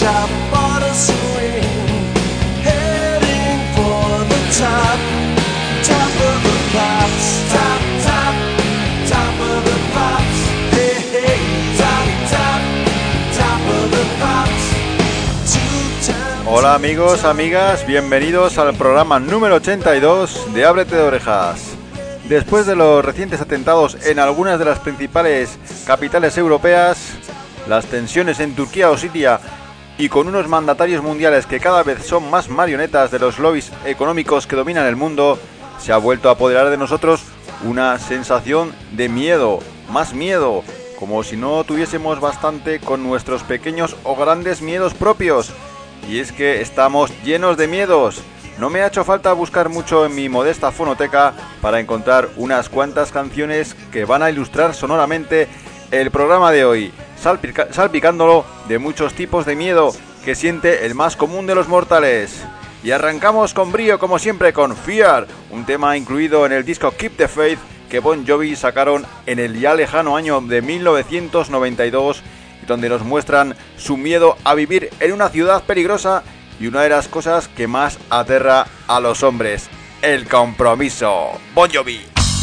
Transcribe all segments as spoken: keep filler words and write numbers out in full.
shop, bought us a ring, heading for the top, top of the pops, top, top, top of the pops, hey, hey, top, top, top of the pops. Hola amigos, amigas, bienvenidos al programa número ochenta y dos de Ábrete de Orejas. Después de los recientes atentados en algunas de las principales capitales europeas, las tensiones en Turquía o Siria y con unos mandatarios mundiales que cada vez son más marionetas de los lobbies económicos que dominan el mundo, se ha vuelto a apoderar de nosotros una sensación de miedo, más miedo, como si no tuviésemos bastante con nuestros pequeños o grandes miedos propios. Y es que estamos llenos de miedos. No me ha hecho falta buscar mucho en mi modesta fonoteca para encontrar unas cuantas canciones que van a ilustrar sonoramente el programa de hoy, salpica- salpicándolo de muchos tipos de miedo que siente el más común de los mortales. Y arrancamos con brío como siempre con Fear, un tema incluido en el disco Keep the Faith que Bon Jovi sacaron en el ya lejano año de mil novecientos noventa y dos, donde nos muestran su miedo a vivir en una ciudad peligrosa y una de las cosas que más aterra a los hombres, el compromiso. Bon Jovi.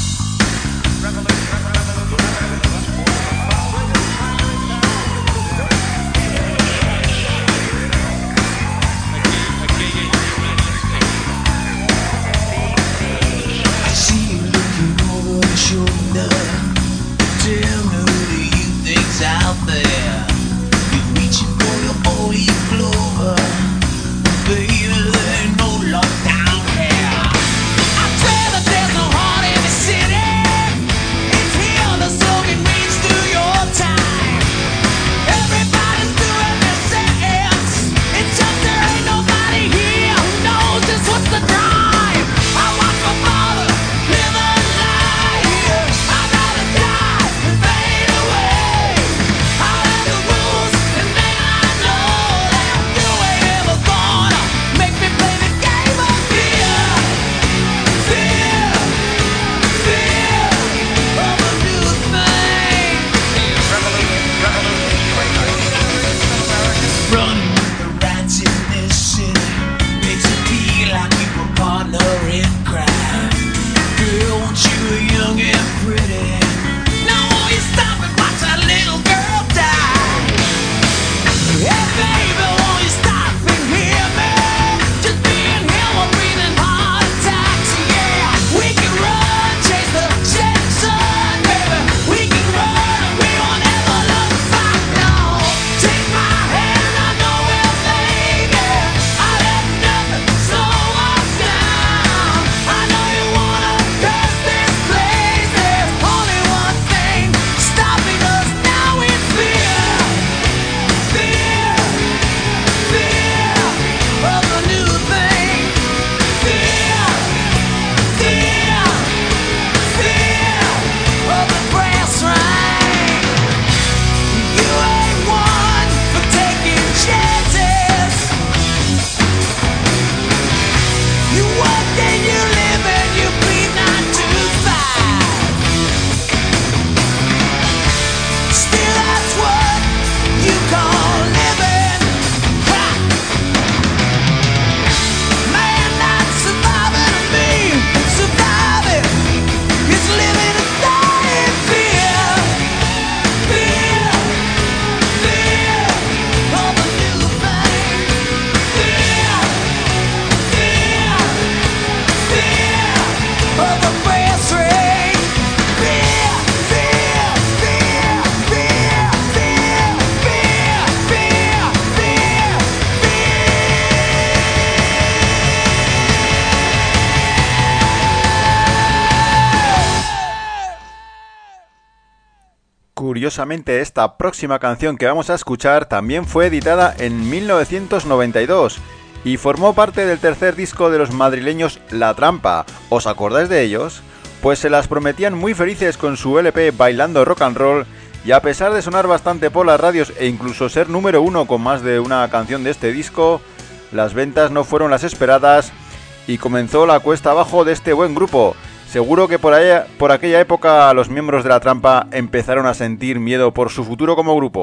Curiosamente, esta próxima canción que vamos a escuchar también fue editada en mil novecientos noventa y dos y formó parte del tercer disco de los madrileños La Trampa. ¿Os acordáis de ellos? Pues se las prometían muy felices con su L P Bailando Rock and Roll, y a pesar de sonar bastante por las radios e incluso ser número uno con más de una canción de este disco, las ventas no fueron las esperadas y comenzó la cuesta abajo de este buen grupo. Seguro que por, allá, por aquella época los miembros de La Trampa empezaron a sentir miedo por su futuro como grupo.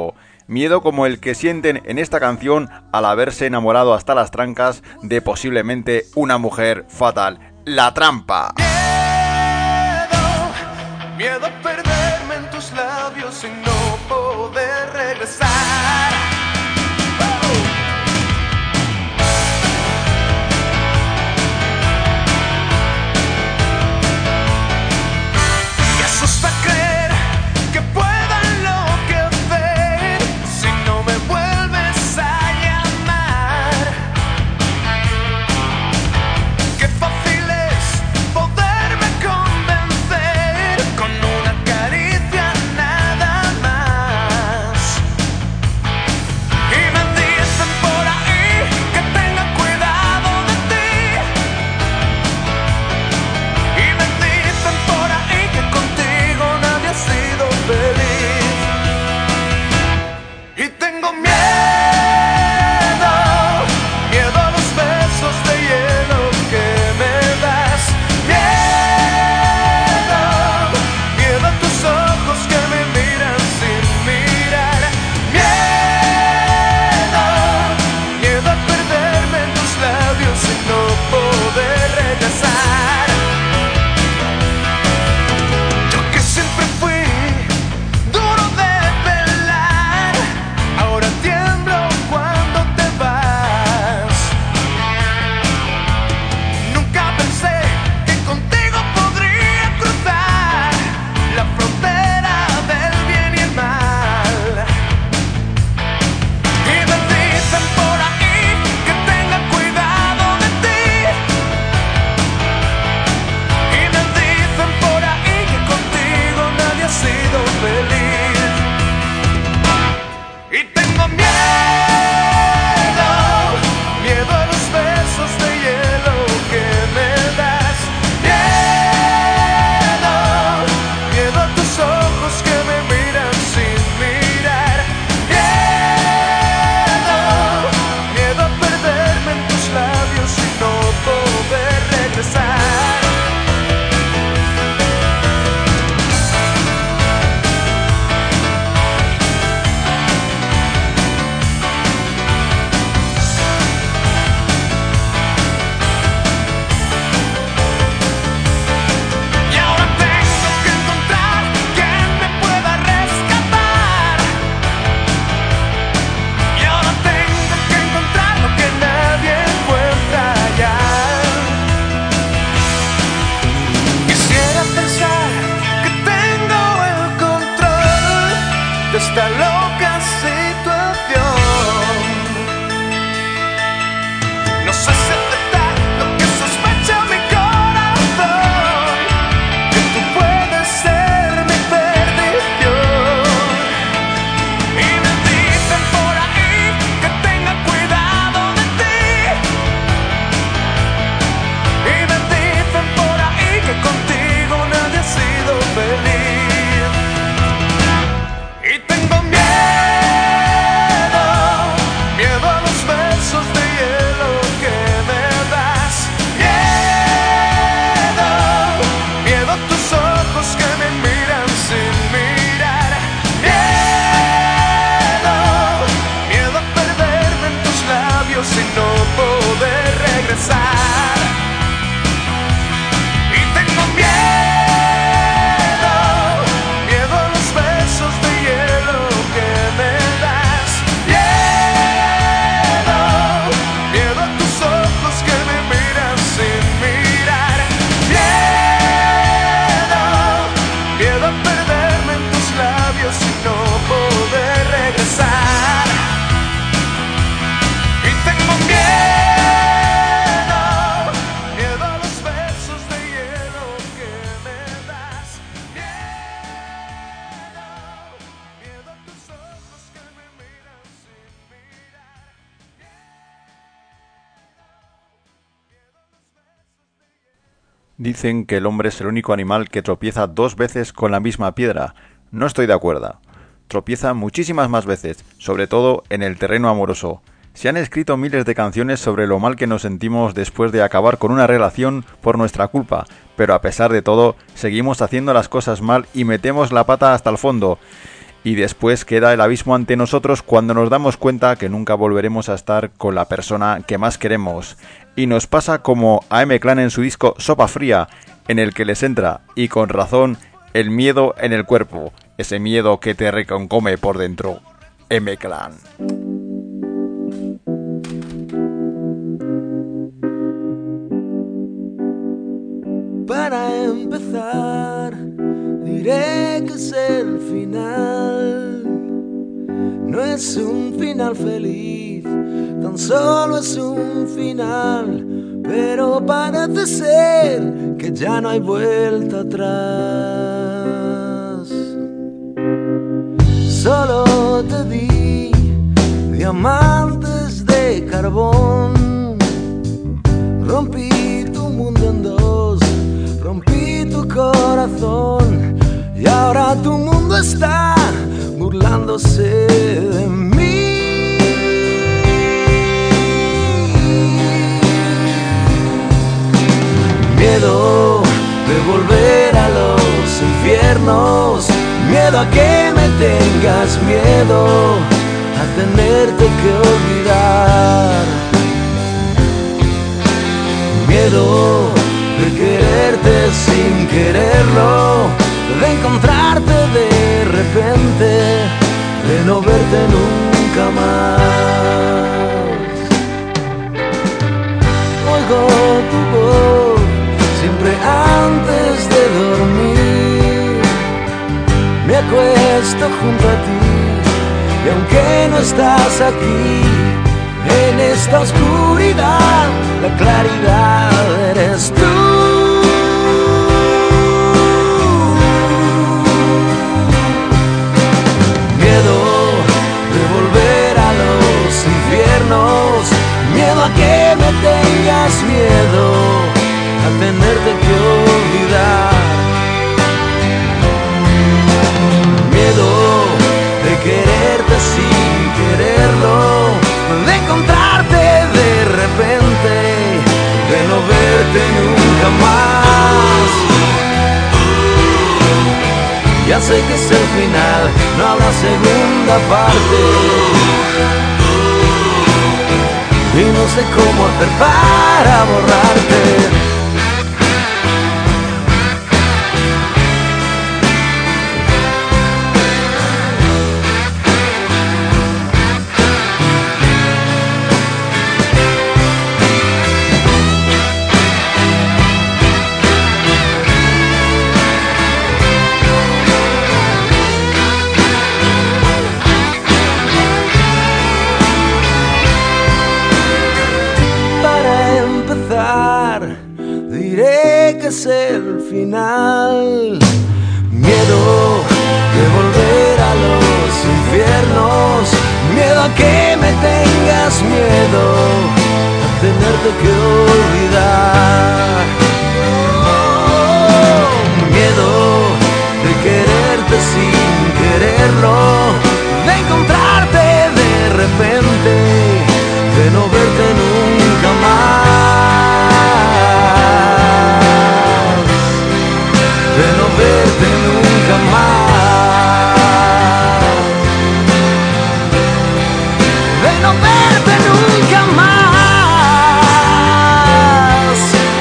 Miedo como el que sienten en esta canción al haberse enamorado hasta las trancas de posiblemente una mujer fatal. La Trampa. Miedo, miedo a perderme en tus labios y no poder regresar. Dicen que el hombre es el único animal que tropieza dos veces con la misma piedra. No estoy de acuerdo. Tropieza muchísimas más veces, sobre todo en el terreno amoroso. Se han escrito miles de canciones sobre lo mal que nos sentimos después de acabar con una relación por nuestra culpa, pero a pesar de todo, seguimos haciendo las cosas mal y metemos la pata hasta el fondo. y después queda el abismo ante nosotros cuando nos damos cuenta que nunca volveremos a estar con la persona que más queremos. Y nos pasa como a M-Clan en su disco Sopa Fría, en el que les entra, y con razón, el miedo en el cuerpo, ese miedo que te reconcome por dentro. M-Clan. Para empezar, diré que es el final. No es un final feliz, tan solo es un final. Pero parece ser que ya no hay vuelta atrás. Solo te di diamantes de carbón. Rompí tu mundo en dos, rompí tu corazón. Y ahora tu mundo está burlándose de mí. Miedo de volver a los infiernos, miedo a que me tengas, miedo a tenerte que olvidar, miedo de quererte sin quererlo, de encontrarte de repente, de no verte nunca más. Oigo tu voz siempre antes de dormir, me acuesto junto a ti y aunque no estás aquí, en esta oscuridad la claridad eres tú. Miedo de volver a los infiernos, miedo a que me tengas, miedo a tenerte que olvidar, miedo de quererte sin quererlo, de encontrarte de repente, de no verte nunca más. Ya sé que es el final, no habrá segunda parte, y no sé cómo hacer para borrarte. Es el final. Miedo de volver a los infiernos, miedo a que me tengas, miedo a tenerte que olvidar, oh, miedo de quererte sin quererlo, de encontrarte de repente, de no verte nunca más, de no verte nunca más, de no verte nunca más,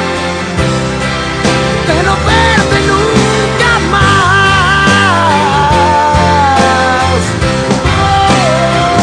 de no verte nunca más. Oh.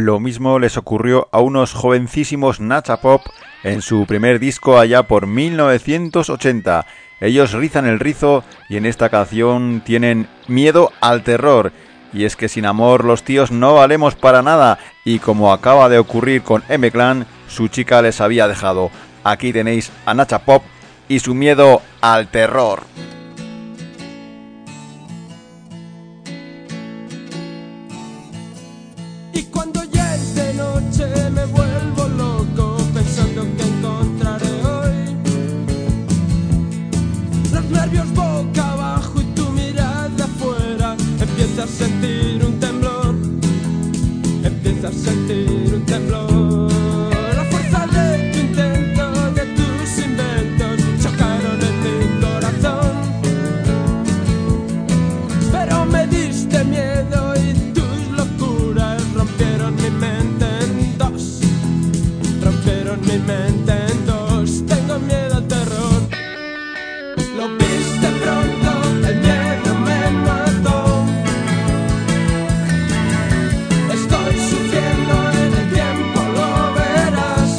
lo mismo les ocurrió a unos jovencísimos Nacha Pop en su primer disco allá por mil novecientos ochenta. Ellos rizan el rizo y en esta canción tienen miedo al terror. Y es que sin amor los tíos no valemos para nada, y como acaba de ocurrir con M-Clan, su chica les había dejado. Aquí tenéis a Nacha Pop y su miedo al terror. Y cuando ya es de noche me vuelvo loco pensando que encontraré hoy los nervios boca abajo y tu mirada afuera. Empiezas a sentir un temblor, empiezas a sentir un temblor. La fuerza de tu intento, de tus inventos chocaron en mi corazón. Pero me diste miedo y tus locuras rompieron mi mente en dos, rompieron mi mente en dos. Tengo miedo al terror, lo viste pronto, el miedo me mató. Estoy sufriendo en el tiempo, lo verás.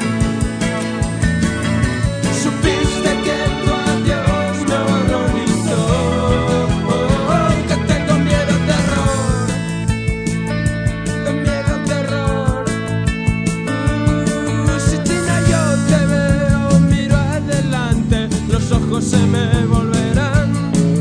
Supiste que tu adiós me horrorizó, que tengo miedo al terror, tengo miedo al terror. Uh, si China yo te veo, miro adelante, los ojos se me volverán.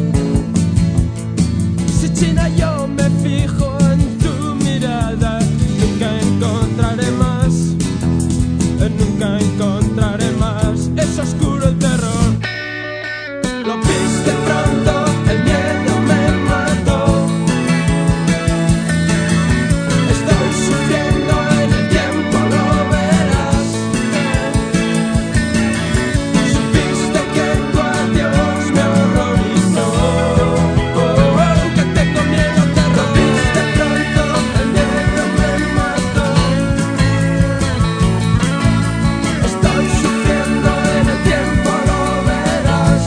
Si China yo me fijo en tu mirada, nunca encontraré más, eh, nunca encontraré más. Es oscuro el terror, lo viste pronto, el miedo me mató. Estoy sufriendo en el tiempo, lo verás. Supiste que tu adiós me horrorizó, que tengo miedo al terror. Lo viste pronto, el miedo me mató. Estoy sufriendo en el tiempo, lo verás.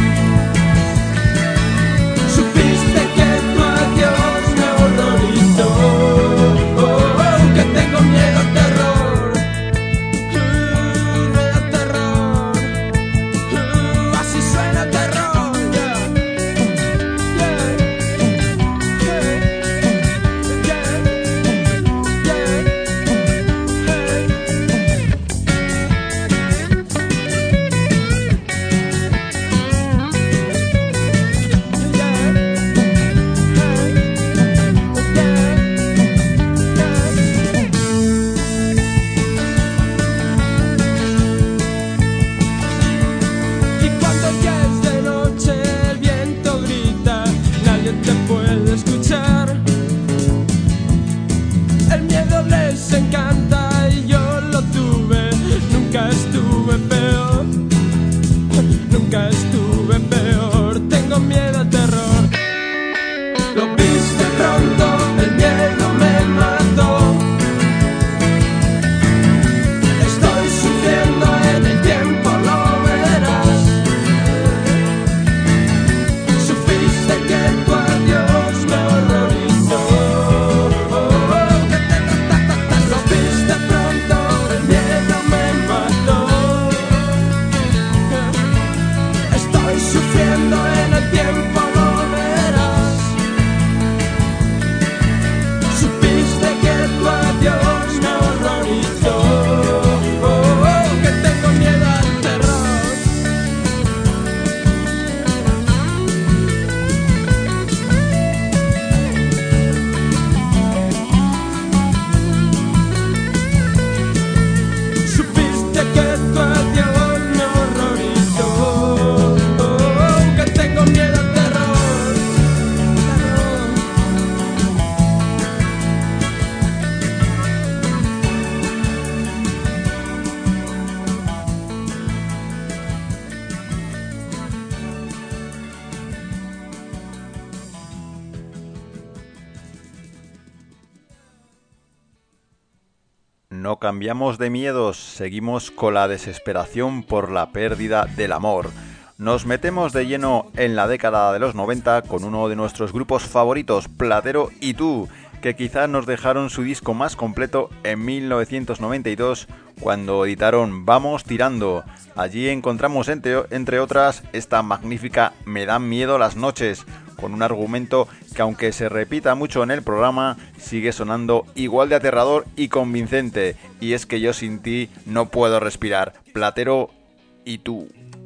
Supiste que tu adiós me horrorizó, que tengo miedo al terror, uh, miedo al terror, uh, así suena el terror, yeah, yeah, yeah, yeah, Y cuando ya es de noche el viento grita, nadie te puede escuchar. El miedo les encanta y yo lo tuve, nunca estuve peor, nunca estuve peor. Tengo miedo al terror, lo viste pronto, el miedo me mató. Estoy sufriendo en el tiempo, lo verás. Supiste que tu adiós me horrorizó, que tengo ta ta ta. Lo viste pronto, el miedo me mató. Estoy sufriendo en el tiempo, lo verás. Supiste que tu adiós me horrorizó, que tengo miedo al terror. Supiste que tu adiós me horrorizó, que tengo miedo al terror. No cambiamos de miedos, seguimos con la desesperación por la pérdida del amor. Nos metemos de lleno en la década de los noventa con uno de nuestros grupos favoritos, Platero y Tú. que quizás nos dejaron su disco más completo en mil novecientos noventa y dos cuando editaron Vamos Tirando. Allí encontramos entre, entre otras esta magnífica Me dan miedo las noches, con un argumento que aunque se repita mucho en el programa, sigue sonando igual de aterrador y convincente, y es que yo sin ti no puedo respirar. Platero y tú.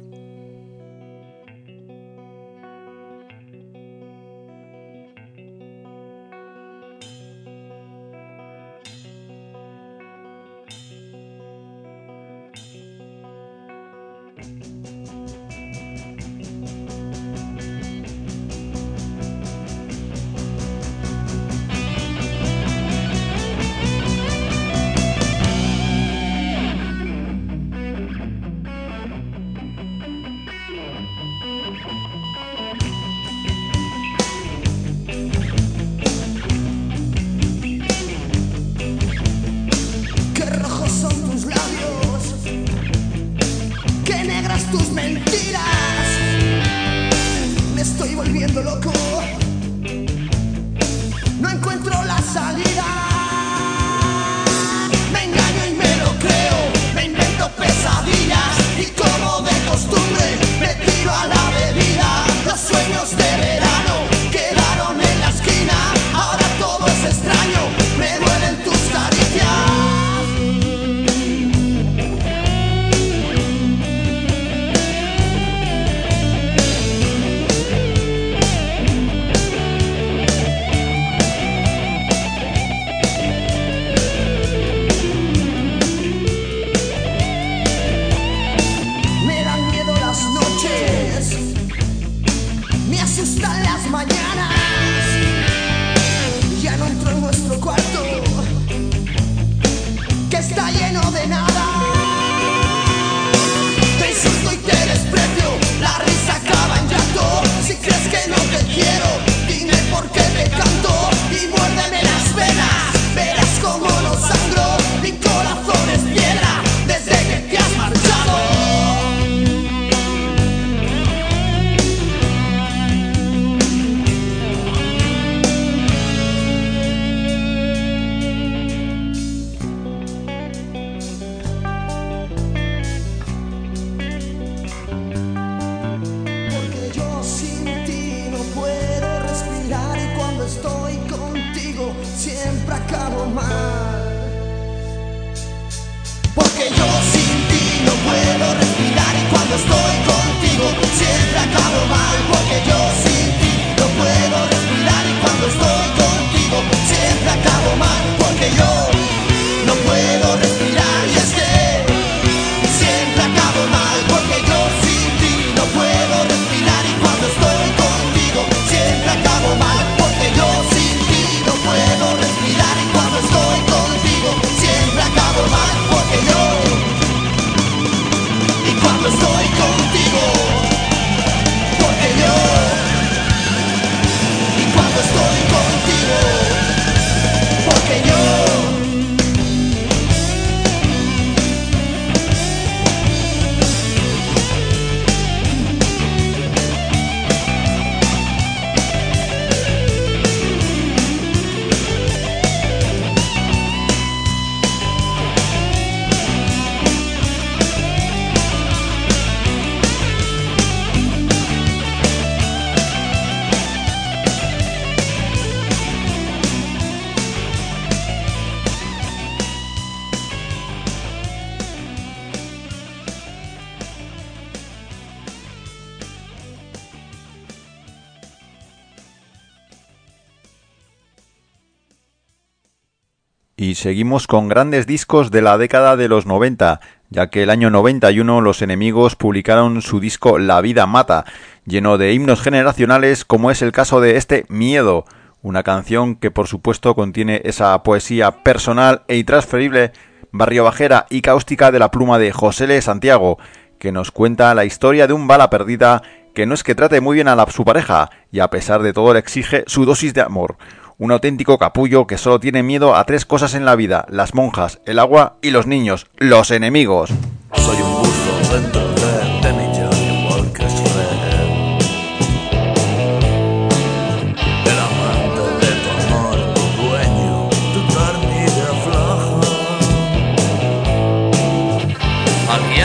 Y seguimos con grandes discos de la década de los noventa, ya que el año noventa y uno Los Enemigos publicaron su disco La Vida Mata, lleno de himnos generacionales como es el caso de este Miedo, una canción que por supuesto contiene esa poesía personal e intransferible, barriobajera y cáustica de la pluma de José L. Santiago, que nos cuenta la historia de un bala perdida que no es que trate muy bien a la, su pareja y a pesar de todo le exige su dosis de amor. Un auténtico capullo que solo tiene miedo a tres cosas en la vida: las monjas, el agua y los niños, los enemigos. Soy un burro dentro de, de mi Johnny Walker Shredder. El amante de tu amor, tu dueño.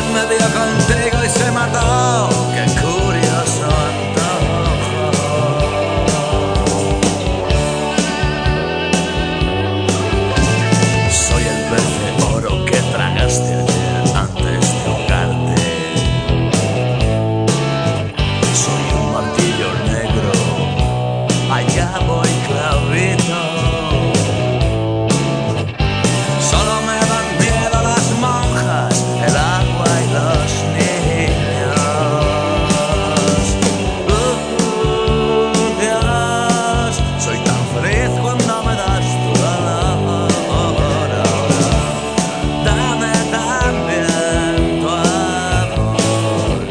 me vio contigo y se mató. Qué curioso antojo. Soy el pez de oro que tragaste ayer antes de ahogarte. Soy un martillo negro, allá voy clavito. Solo me dan miedo las monjas, el agua y los niños. Uh, Dios, soy tan feliz cuando me das tu dolor. Dame también tu amor.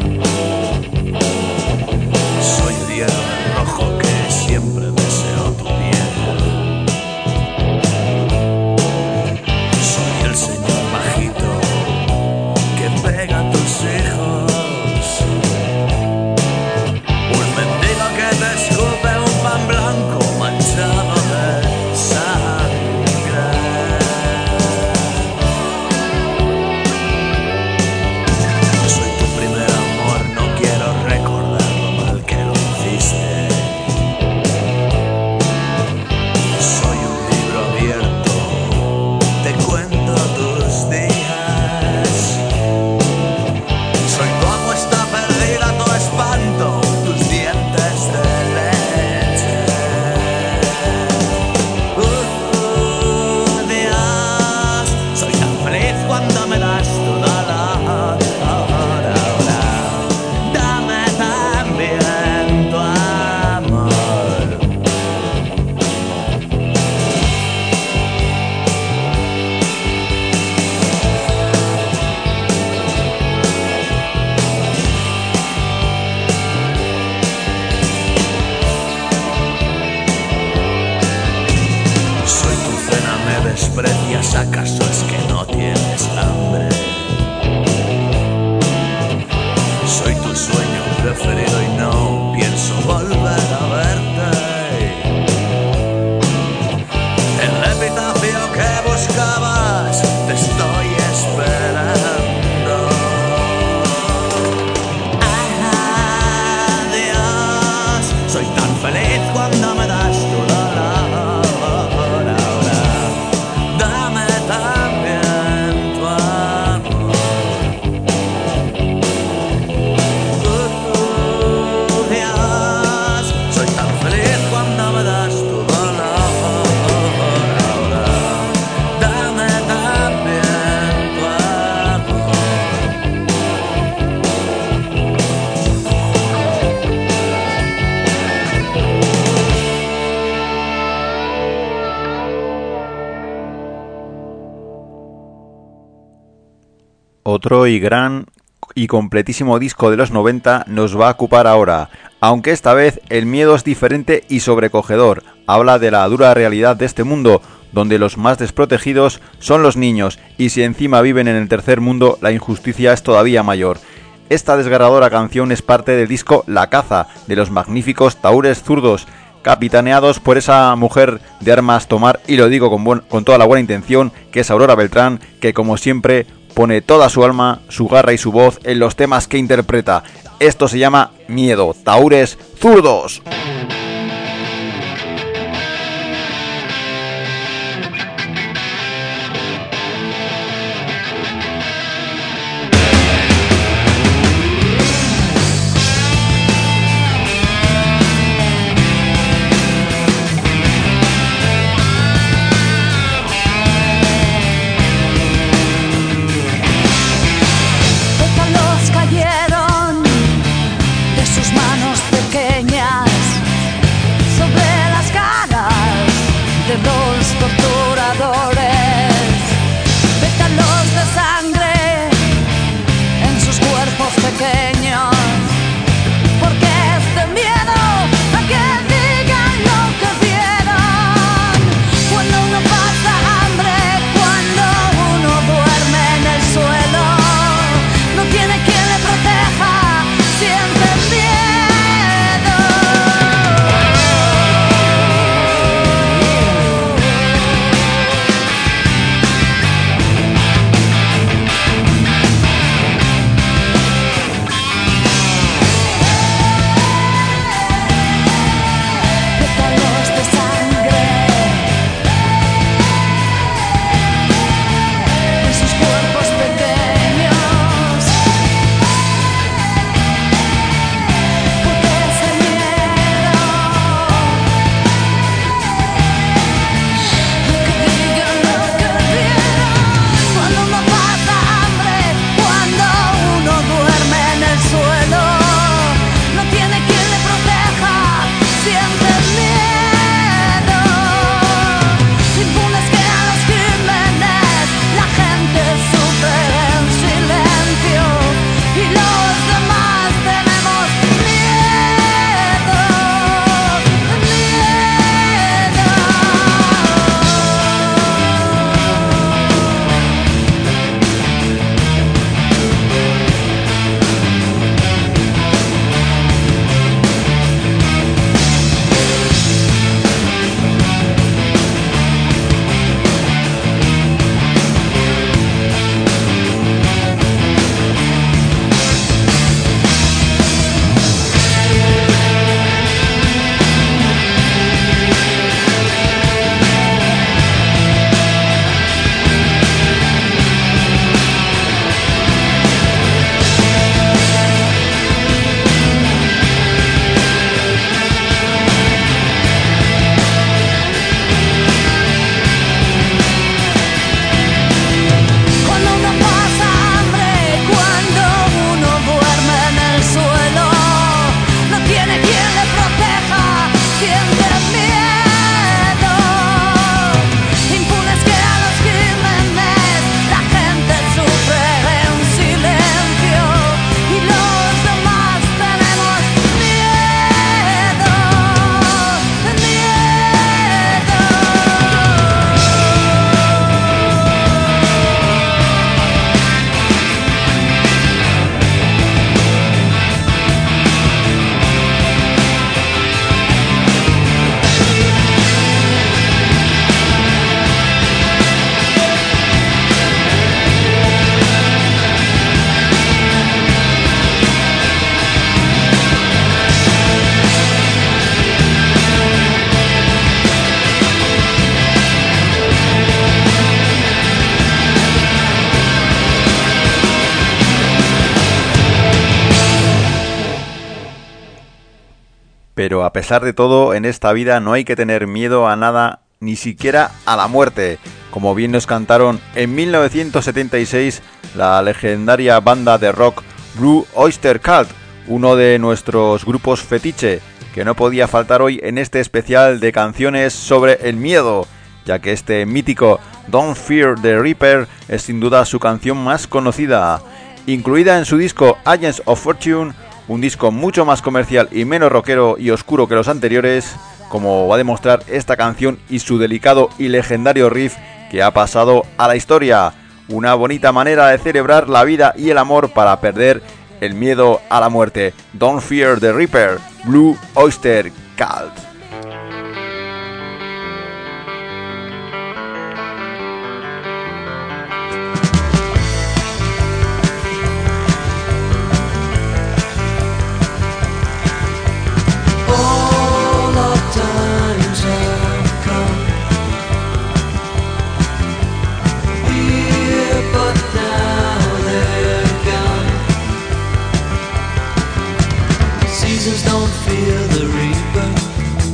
Soy el hierro rojo que siempre deseo tu piel. Soy el señor bajito que pega a tus hijos. Un mendigo que te escupe un pan blanco manchado de sangre. Soy tu primer amor, no quiero recordar lo mal que lo hiciste. Soy un libro abierto, te cuento tus días. Soy tu apuesta perdida, tu espanto, tus dientes de leche. Uh, Dios, soy tan feliz cuando me das tu dolor. Ahora, ahora, dame también tu amor. Soy tu cena, me desprecias, ¿acaso es que no tienes hambre? Soy tu sueño preferido y no pienso volver a verte. El epitafio que buscabas, te estoy esperando. Adiós, soy tan feliz cuando me das tu dolor. Ahora, dame también tu amor. Uh, Dios, soy tan feliz cuando me das tu dolor. Ahora, dame también tu amor. Otro y gran y completísimo disco de los noventa nos va a ocupar ahora, aunque esta vez el miedo es diferente y sobrecogedor. Habla de la dura realidad de este mundo, donde los más desprotegidos son los niños, y si encima viven en el tercer mundo, la injusticia es todavía mayor. Esta desgarradora canción es parte del disco La Caza, de los magníficos Tahúres Zurdos, capitaneados por esa mujer de armas tomar, y lo digo con, buen, con toda la buena intención, que es Aurora Beltrán, que como siempre pone toda su alma, su garra y su voz en los temas que interpreta. Esto se llama Miedo, Tahúres Zurdos. Pétalos cayeron de sus manos pequeñas Pero a pesar de todo, en esta vida no hay que tener miedo a nada, ni siquiera a la muerte, como bien nos cantaron en mil novecientos setenta y seis la legendaria banda de rock Blue Oyster Cult, uno de nuestros grupos fetiche, que no podía faltar hoy en este especial de canciones sobre el miedo, ya que este mítico Don't Fear the Reaper es sin duda su canción más conocida, incluida en su disco Agents of Fortune, un disco mucho más comercial y menos rockero y oscuro que los anteriores, como va a demostrar esta canción y su delicado y legendario riff que ha pasado a la historia. Una bonita manera de celebrar la vida y el amor para perder el miedo a la muerte. Don't Fear the Reaper, Blue Oyster Cult. Don't fear the reaper.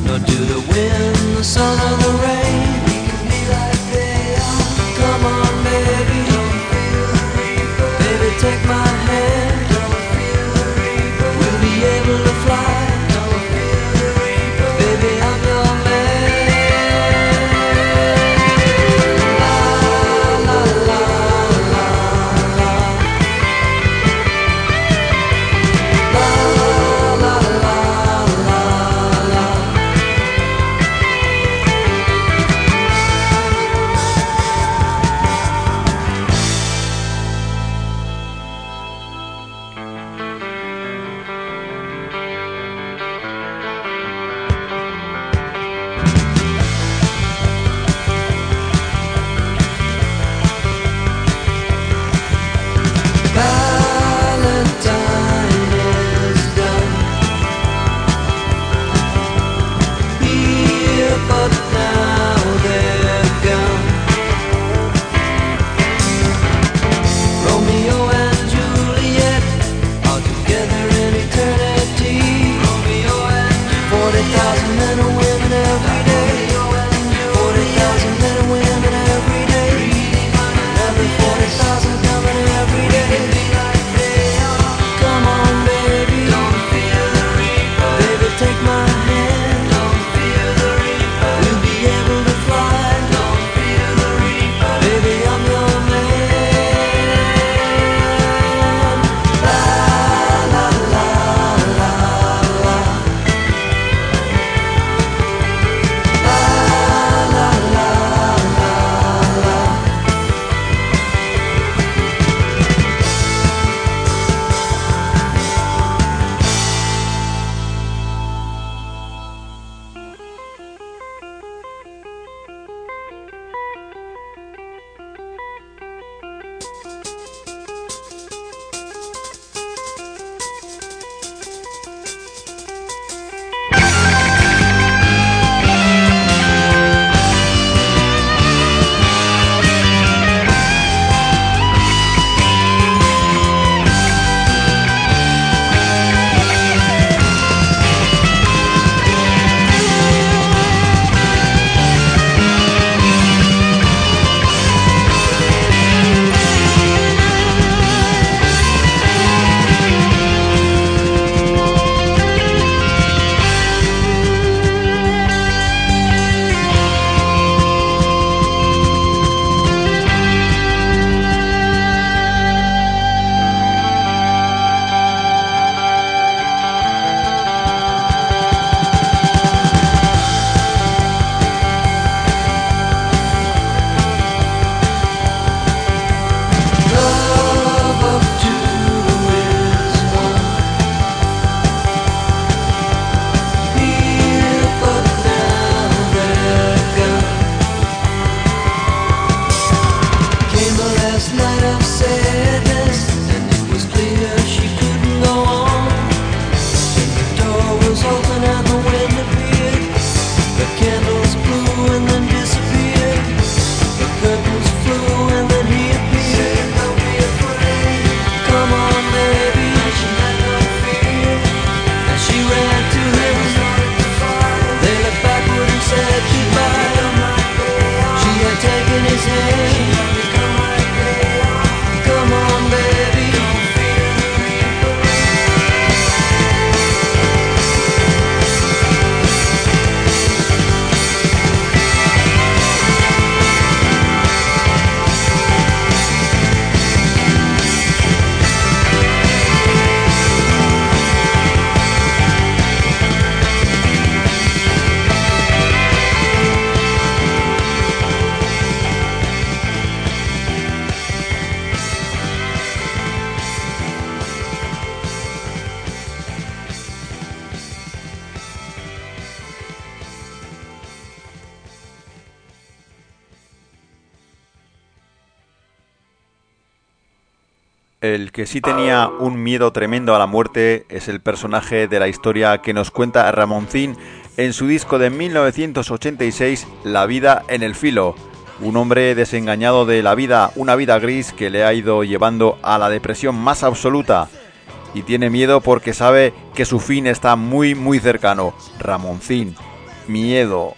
El que sí tenía un miedo tremendo a la muerte es el personaje de la historia que nos cuenta Ramoncín en su disco de mil novecientos ochenta y seis, La vida en el filo. Un hombre desengañado de la vida, una vida gris que le ha ido llevando a la depresión más absoluta. Y tiene miedo porque sabe que su fin está muy muy cercano. Ramoncín, miedo.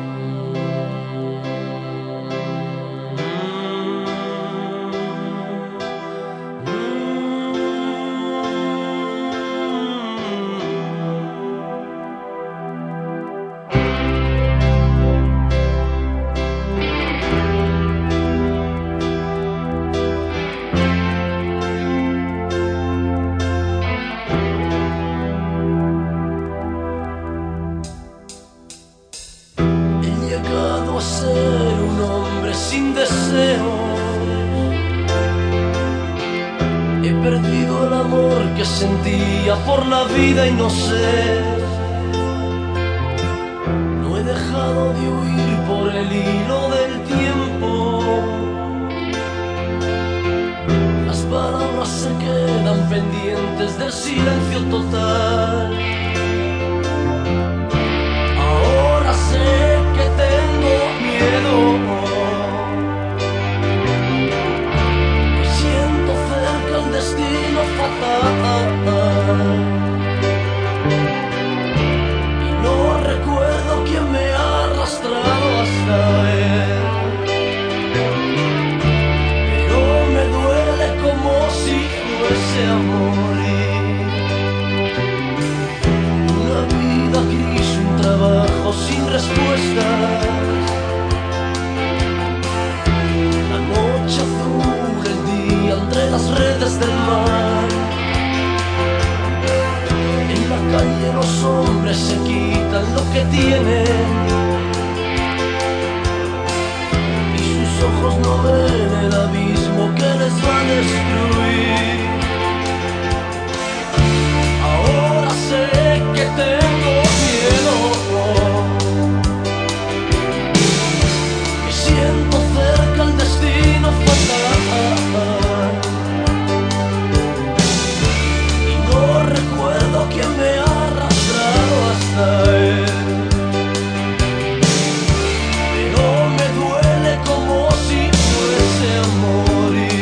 Por la vida y no sé, no he dejado de huir por el hilo del tiempo. Las palabras se quedan pendientes del silencio total. Ahora sé que tengo miedo, que siento cerca el destino fatal. A morir. Una vida gris, un trabajo sin respuestas. La noche azul, el día entre las redes del mar. En la calle los hombres se quitan lo que tienen y sus ojos no ven el abismo que les va a destruir. Sé que tengo miedo, que siento cerca el destino fatal y no recuerdo quién me ha arrastrado hasta él, pero me duele como si fuese a morir.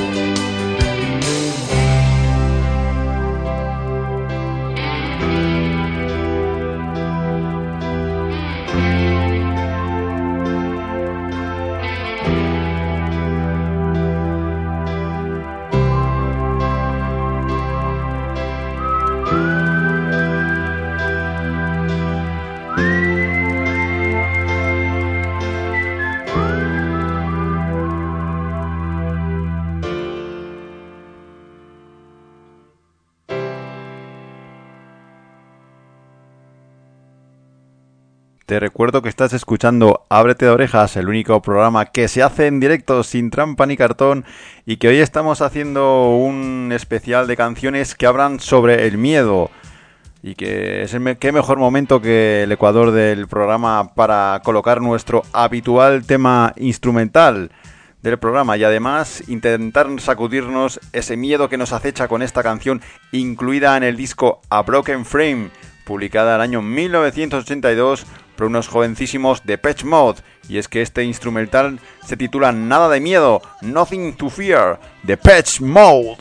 Te recuerdo que estás escuchando Ábrete de Orejas, el único programa que se hace en directo sin trampa ni cartón, y que hoy estamos haciendo un especial de canciones que hablan sobre el miedo. Y que es el me- qué mejor momento que el ecuador del programa para colocar nuestro habitual tema instrumental del programa y además intentar sacudirnos ese miedo que nos acecha con esta canción incluida en el disco A Broken Frame, publicada en el año mil novecientos ochenta y dos por unos jovencísimos de Depeche Mode. Y es que este instrumental se titula Nada de miedo, Nothing to Fear, Depeche Mode.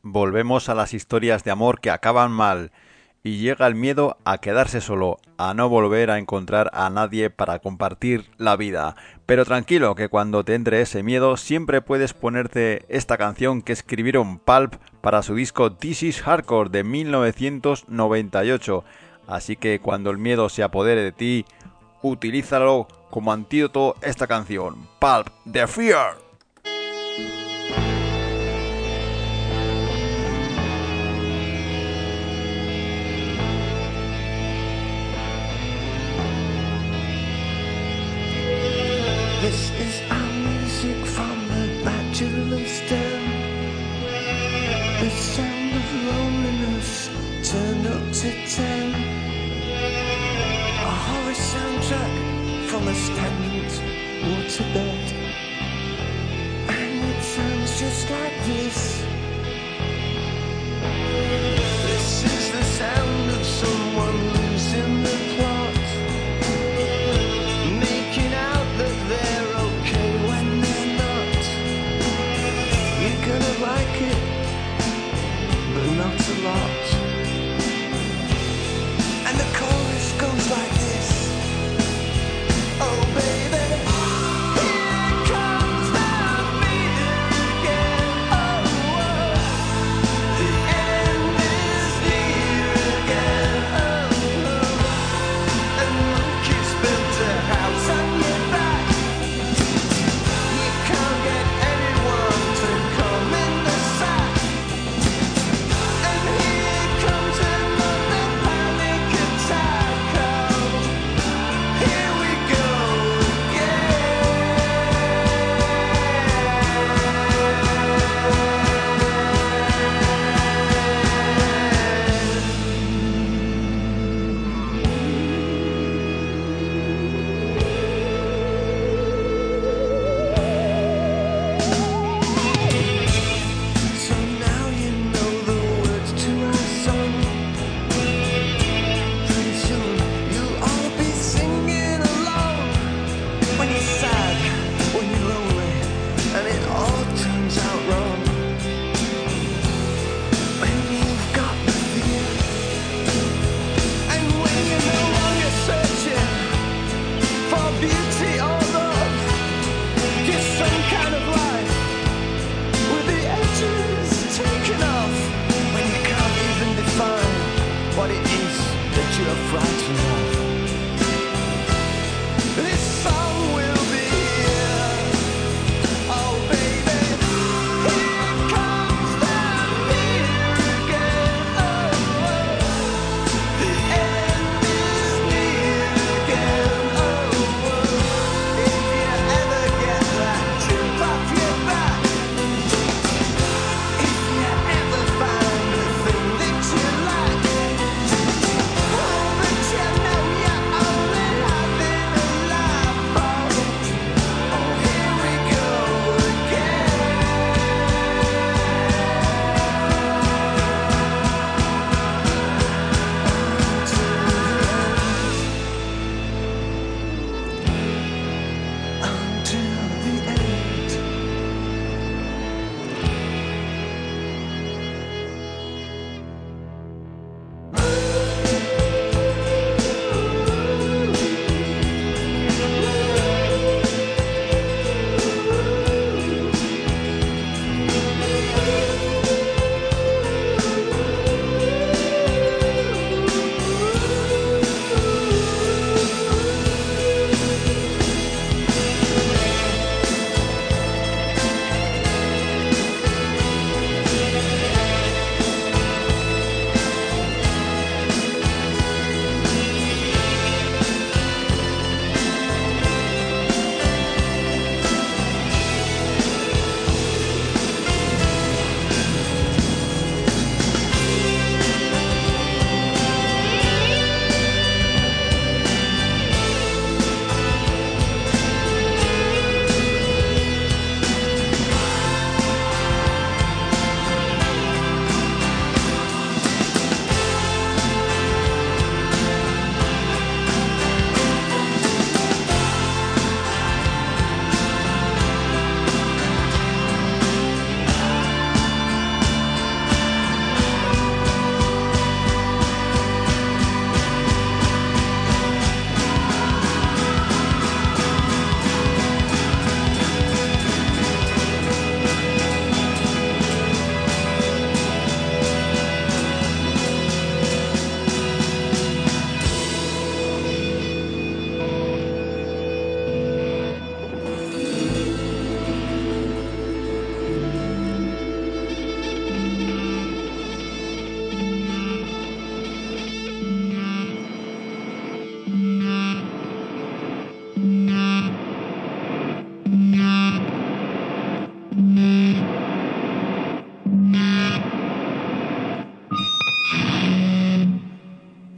volvemos a las historias de amor que acaban mal y llega el miedo a quedarse solo, a no volver a encontrar a nadie para compartir la vida. Pero tranquilo, que cuando te entre ese miedo siempre puedes ponerte esta canción que escribieron Pulp para su disco This Is Hardcore de mil novecientos noventa y ocho. Así que cuando el miedo se apodere de ti, utilízalo como antídoto esta canción, Pulp, The Fear. This is our music from the bachelor's den. The sound of loneliness turned up to ten. A horror soundtrack from a stagnant waterbed.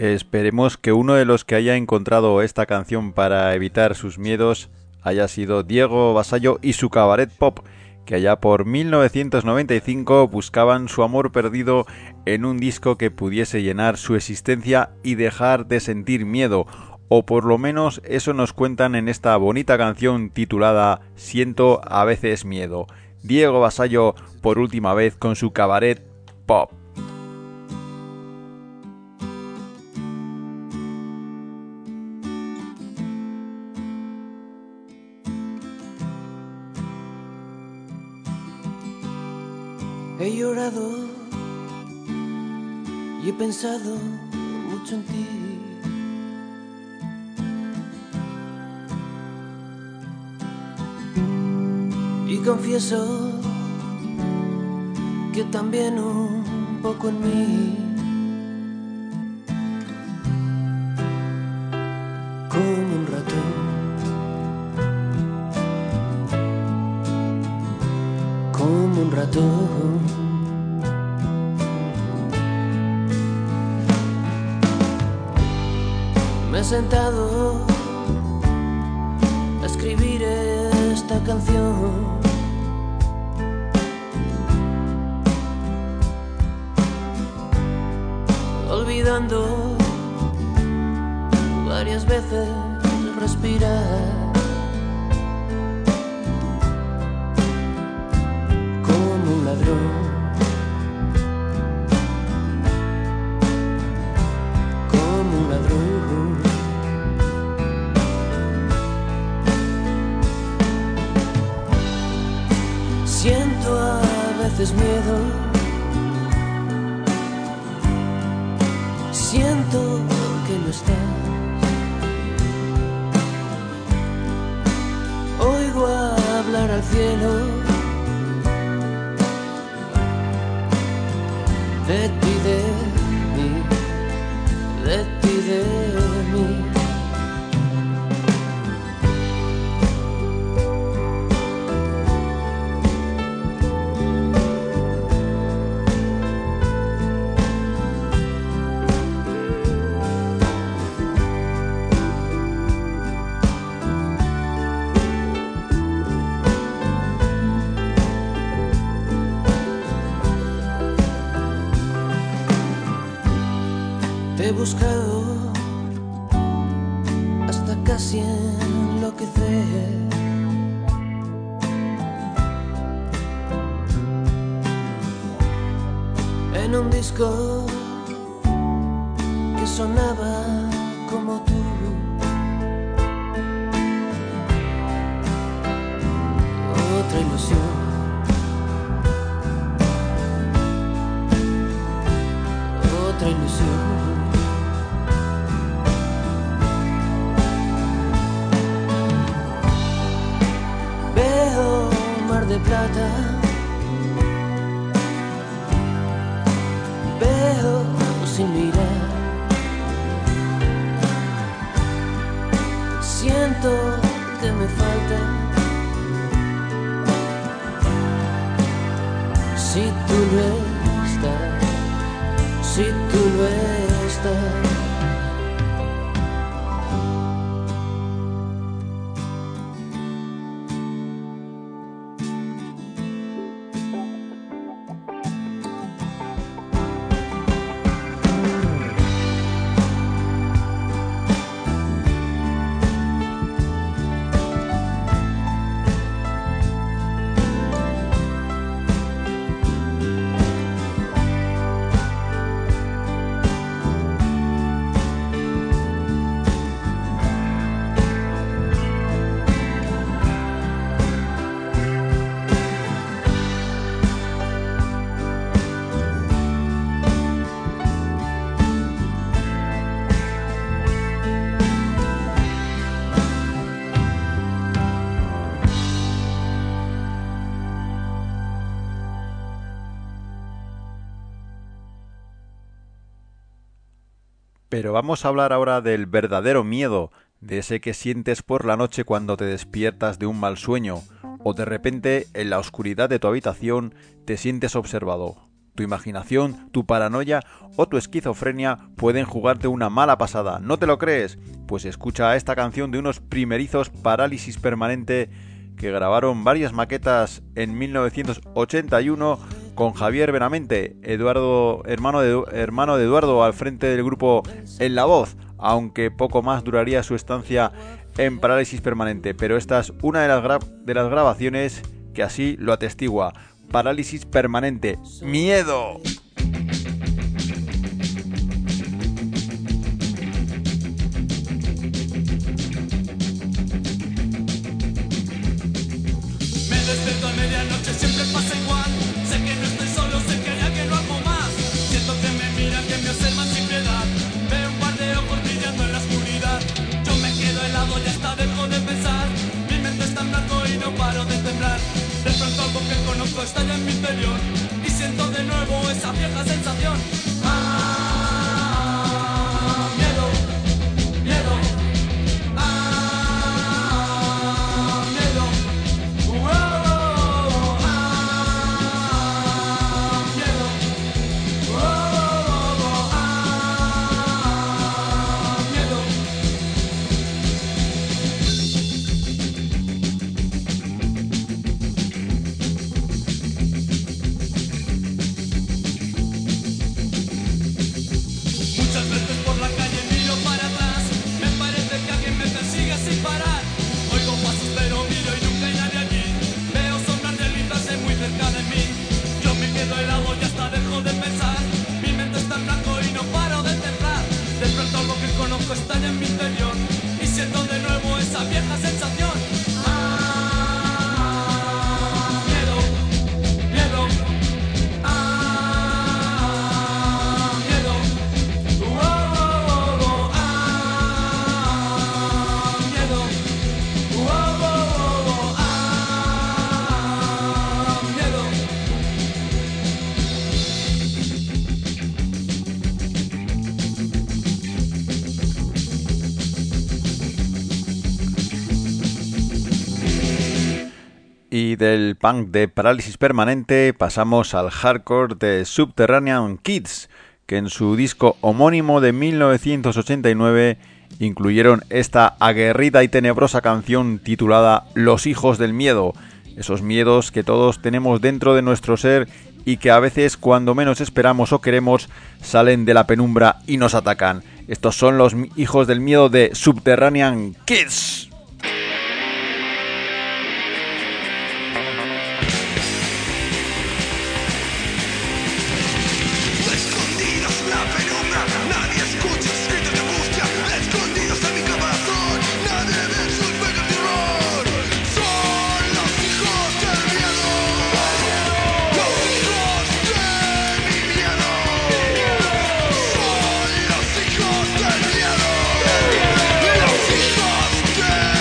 Esperemos que uno de los que haya encontrado esta canción para evitar sus miedos haya sido Diego Vasallo y su Cabaret Pop, que allá por mil novecientos noventa y cinco buscaban su amor perdido en un disco que pudiese llenar su existencia y dejar de sentir miedo, o por lo menos eso nos cuentan en esta bonita canción titulada Siento a veces miedo. Diego Vasallo por última vez con su Cabaret Pop. He llorado y he pensado mucho en ti. Y confieso que también un poco en mí. Como un ratón, como un ratón. Me he sentado a escribir esta canción. Olvidando varias veces respirar. Como un ladrón, como un ladrón. Siento a veces miedo, siento que no estás. Oigo hablar al cielo de ti, de mí, de ti, de mí. Te he buscado hasta casi enloquecer. En un disco que sonaba como tú. Otra ilusión, otra ilusión. De plata, veo sin mirar, siento que me falta. Si tú no estás, si tú no estás. Pero vamos a hablar ahora del verdadero miedo, de ese que sientes por la noche cuando te despiertas de un mal sueño, o de repente en la oscuridad de tu habitación te sientes observado. Tu imaginación, tu paranoia o tu esquizofrenia pueden jugarte una mala pasada. ¿No te lo crees? Pues escucha esta canción de unos primerizos Parálisis Permanente que grabaron varias maquetas en mil novecientos ochenta y uno con Javier Benavente, Eduardo, hermano, de, hermano de Eduardo, al frente del grupo en la voz, aunque poco más duraría su estancia en Parálisis Permanente. Pero esta es una de las, gra- de las grabaciones que así lo atestigua. Parálisis Permanente. ¡Miedo! Me despierto a medianoche, siempre pasa igual. Sé que no estoy solo, sé que hay alguien o algo más. Siento que me miran, que me observan sin piedad. Veo un par de ojos brillando en la oscuridad. Yo me quedo helado y hasta dejo de pensar. Mi mente está en blanco y no paro de temblar. De pronto algo que conozco estalla en mi interior y siento de nuevo esa vieja sensación. Ah, miedo, miedo. Ah, miedo. Wow, ah, miedo. Wow, ah, miedo. Muchas veces por la calle miro para atrás. Me parece que alguien me persigue sin parar. Oigo pasos pero miro y nunca hay nadie allí. Veo sombras deslizarse muy cerca de mí. Yo me quedo helado y hasta dejo de pensar. Mi mente está en blanco y no paro de temblar. De pronto algo que conozco estalla en mi interior y siento de nuevo esa vieja sensación. Ah, miedo, miedo. Ah, miedo. Wow, ah, miedo. Wow, ah, miedo. Y del punk de Parálisis Permanente pasamos al hardcore de Subterranean Kids, que en su disco homónimo de mil novecientos ochenta y nueve incluyeron esta aguerrida y tenebrosa canción titulada Los hijos del miedo. Esos miedos que todos tenemos dentro de nuestro ser y que a veces, cuando menos esperamos o queremos, salen de la penumbra y nos atacan. Estos son los hijos del miedo de Subterranean Kids. Escondidos en la penumbra, nadie escucha sus gritos de angustia. Escondidos en mi caparazón, nadie ve sus pegas de horror. Son los hijos del miedo, los hijos de mi miedo. Son los hijos del miedo, los hijos de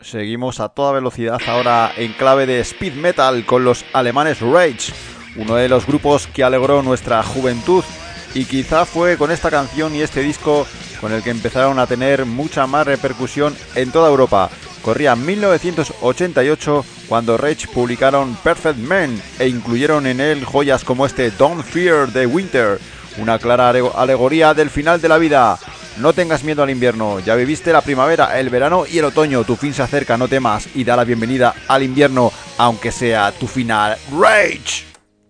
Seguimos a toda velocidad ahora en clave de speed metal con los alemanes Rage, uno de los grupos que alegró nuestra juventud, y quizá fue con esta canción y este disco con el que empezaron a tener mucha más repercusión en toda Europa. Corría mil novecientos ochenta y ocho cuando Rage publicaron Perfect Man e incluyeron en él joyas como este Don't Fear the Winter, una clara alegoría del final de la vida. No tengas miedo al invierno, ya viviste la primavera, el verano y el otoño, tu fin se acerca, no temas y da la bienvenida al invierno, aunque sea tu final. Rage.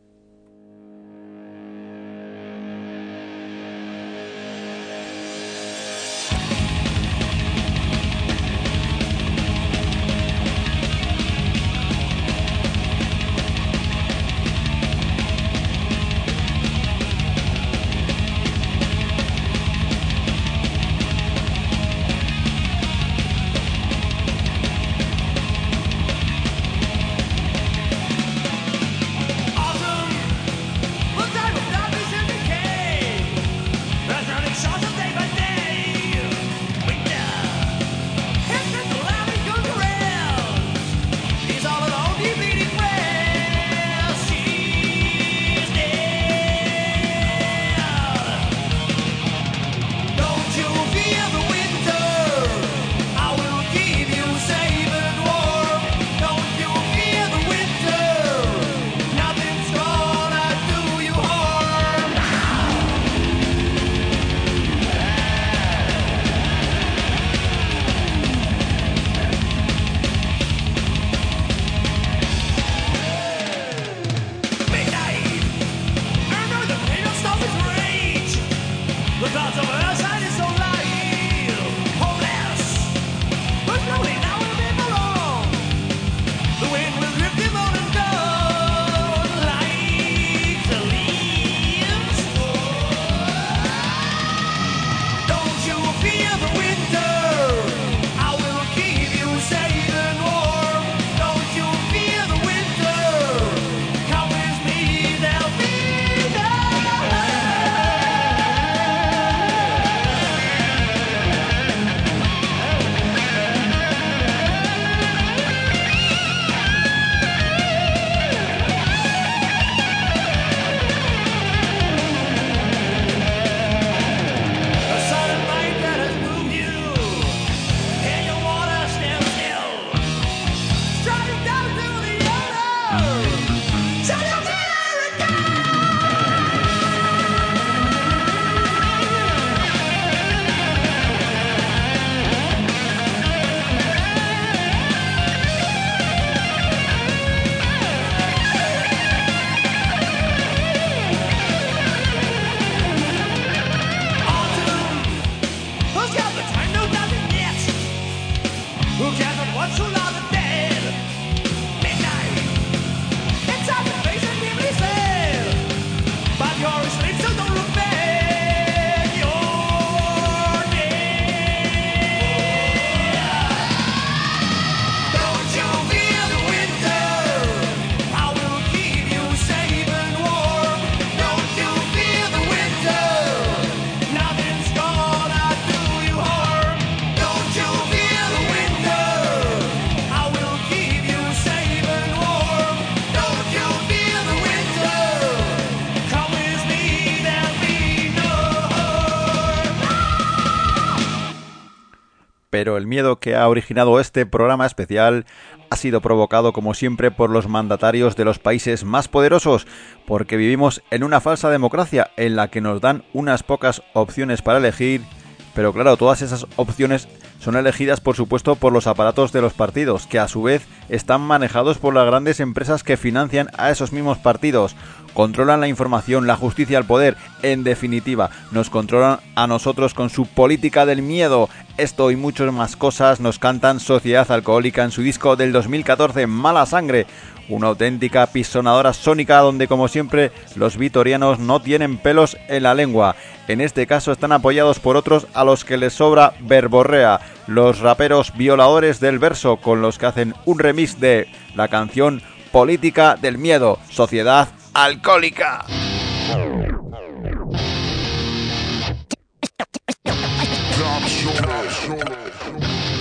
Pero el miedo que ha originado este programa especial ha sido provocado, como siempre, por los mandatarios de los países más poderosos, porque vivimos en una falsa democracia en la que nos dan unas pocas opciones para elegir, pero claro, todas esas opciones son elegidas, por supuesto, por los aparatos de los partidos, que a su vez están manejados por las grandes empresas que financian a esos mismos partidos. Controlan la información, la justicia, el poder. En definitiva, nos controlan a nosotros con su política del miedo. Esto y muchas más cosas nos cantan Sociedad Alcohólica en su disco del dos mil catorce, Mala Sangre. Una auténtica pisonadora sónica donde, como siempre, los vitorianos no tienen pelos en la lengua. En este caso están apoyados por otros a los que les sobra verborrea, los raperos violadores del verso, con los que hacen un remix de la canción Política del Miedo, Sociedad Alcohólica.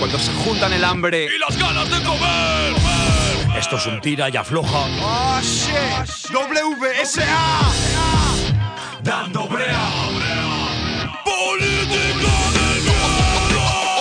cuando se juntan el hambre y las ganas de comer. Esto es un tira y afloja. Oh shit, W S A dando brea. Política del miedo.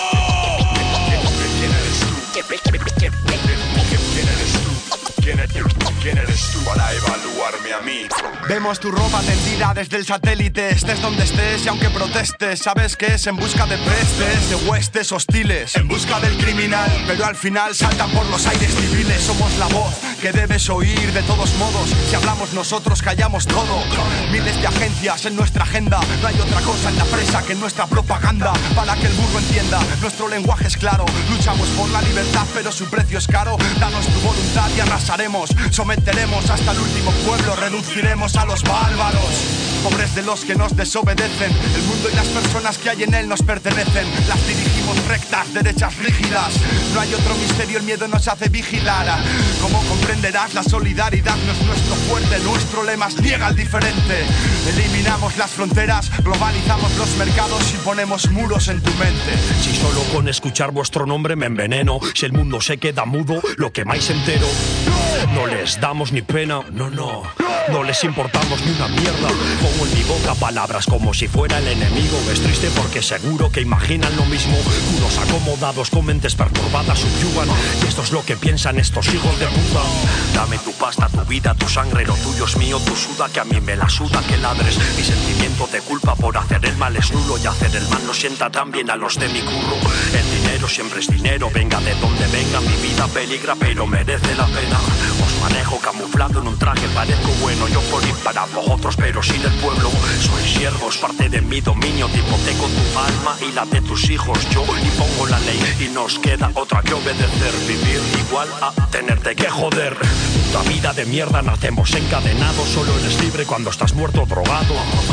¿Quién eres tú? ¿Quién eres tú? ¿Quién eres tú? ¿Quién eres tú para evaluarme a mí? Vemos tu ropa tendida desde el satélite. Estés donde estés y aunque protestes, sabes que es en busca de prestes, de huestes hostiles, en busca del criminal. Pero al final saltan por los aires civiles. Somos la voz que debes oír de todos modos. Si hablamos nosotros callamos todo. Miles de agencias en nuestra agenda. No hay otra cosa en la presa que nuestra propaganda. Para que el burro entienda, nuestro lenguaje es claro. Luchamos por la libertad pero su precio es caro. Danos tu voluntad y arrasaremos. Someteremos hasta el último pueblo. Reduciremos a los bárbaros. Pobres de los que nos desobedecen. El mundo y las personas que hay en él nos pertenecen. Las dirigimos rectas, derechas, rígidas. No hay otro misterio, el miedo nos hace vigilar. Como comprenderás, la solidaridad no es nuestro fuerte. Nuestro lema es niega al diferente. Eliminamos las fronteras, globalizamos los mercados y ponemos muros en tu mente. Si solo con escuchar vuestro nombre me enveneno, si el mundo se queda mudo, lo quemáis entero. No les damos ni pena, no, no. No les importamos ni una mierda. Pongo en mi boca palabras como si fuera el enemigo. Es triste porque seguro que imaginan lo mismo. Unos acomodados con mentes perturbadas subyugan. Y esto es lo que piensan estos hijos de puta. Dame tu pasta, tu vida, tu sangre. Lo tuyo es mío, tu suda, que a mí me la suda que ladres. Mi sentimiento de culpa por hacer el mal es nulo. Y hacer el mal no sienta tan bien a los de mi curro. El dinero siempre es dinero, venga de donde venga. Mi vida peligra pero merece la pena. Os manejo camuflado en un traje, parezco bueno. Yo por ir para vosotros pero sin el pueblo. Soy siervos, parte de mi dominio. Te hipoteco tu alma y la de tus hijos. Yo impongo la ley y nos queda otra que obedecer. Vivir igual a tenerte que joder. Puta vida de mierda, nacemos encadenados. Solo eres libre cuando estás muerto o drogado.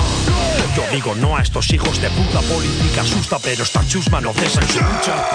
Yo digo no a estos hijos de puta. Política asusta pero esta chusma no cesa en su lucha.